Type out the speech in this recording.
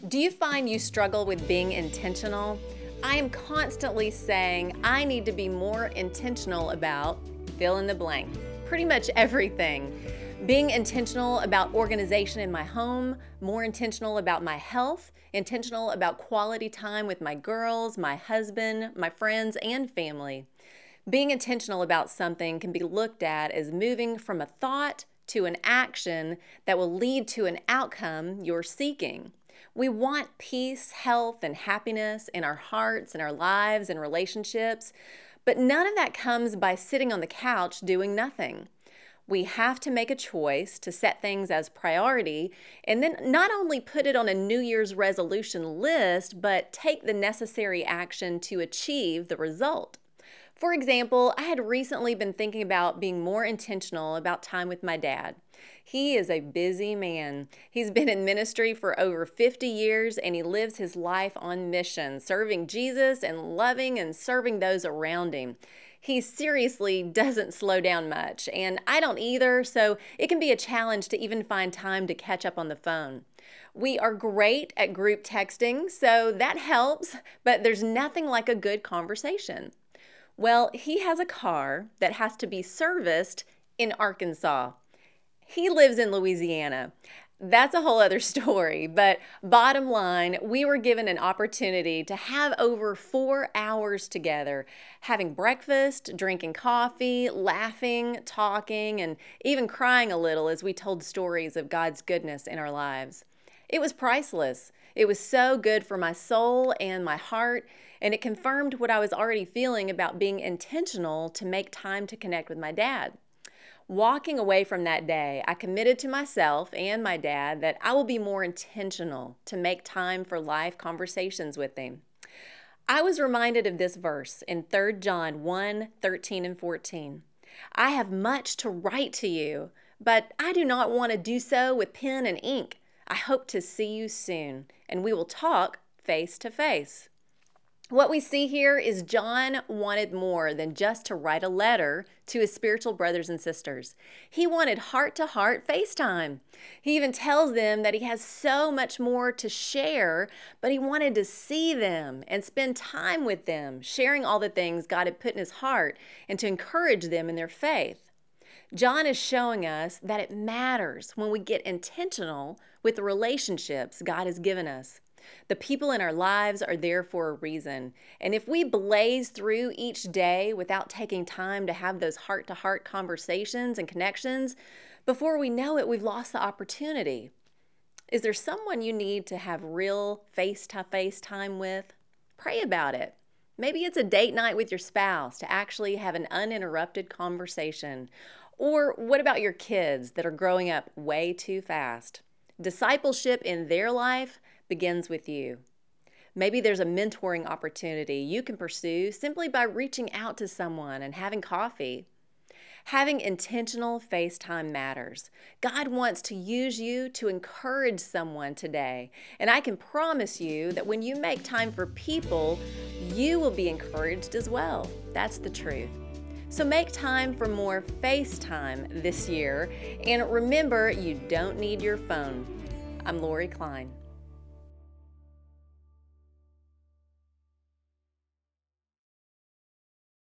Do you find you struggle with being intentional? I am constantly saying I need to be more intentional about fill in the blank. Pretty much everything. Being intentional about organization in my home, more intentional about my health, intentional about quality time with my girls, my husband, my friends, and family. Being intentional about something can be looked at as moving from a thought to an action that will lead to an outcome you're seeking. We want peace, health, and happiness in our hearts, in our lives, and relationships, but none of that comes by sitting on the couch doing nothing. We have to make a choice to set things as priority and then not only put it on a New Year's resolution list, but take the necessary action to achieve the result. For example, I had recently been thinking about being more intentional about time with my dad. He is a busy man. He's been in ministry for over 50 years and he lives his life on mission, serving Jesus and loving and serving those around him. He seriously doesn't slow down much, and I don't either, so it can be a challenge to even find time to catch up on the phone. We are great at group texting, so that helps, but there's nothing like a good conversation. Well, he has a car that has to be serviced in Arkansas. He lives in Louisiana. That's a whole other story, but bottom line, we were given an opportunity to have over 4 hours together, having breakfast, drinking coffee, laughing, talking, and even crying a little as we told stories of God's goodness in our lives. It was priceless. It was so good for my soul and my heart, and it confirmed what I was already feeling about being intentional to make time to connect with my dad. Walking away from that day, I committed to myself and my dad that I will be more intentional to make time for life conversations with him. I was reminded of this verse in 3 John 1:13 and 14. I have much to write to you, but I do not want to do so with pen and ink. I hope to see you soon, and we will talk face to face. What we see here is John wanted more than just to write a letter to his spiritual brothers and sisters. He wanted heart-to-heart FaceTime. He even tells them that he has so much more to share, but he wanted to see them and spend time with them, sharing all the things God had put in his heart and to encourage them in their faith. John is showing us that it matters when we get intentional with the relationships God has given us. The people in our lives are there for a reason. And if we blaze through each day without taking time to have those heart-to-heart conversations and connections, before we know it, we've lost the opportunity. Is there someone you need to have real face-to-face time with? Pray about it. Maybe it's a date night with your spouse to actually have an uninterrupted conversation. Or what about your kids that are growing up way too fast? Discipleship in their life begins with you. Maybe there's a mentoring opportunity you can pursue simply by reaching out to someone and having coffee. Having intentional FaceTime matters. God wants to use you to encourage someone today. And I can promise you that when you make time for people, you will be encouraged as well. That's the truth. So make time for more FaceTime this year. And remember, you don't need your phone. I'm Lori Klein.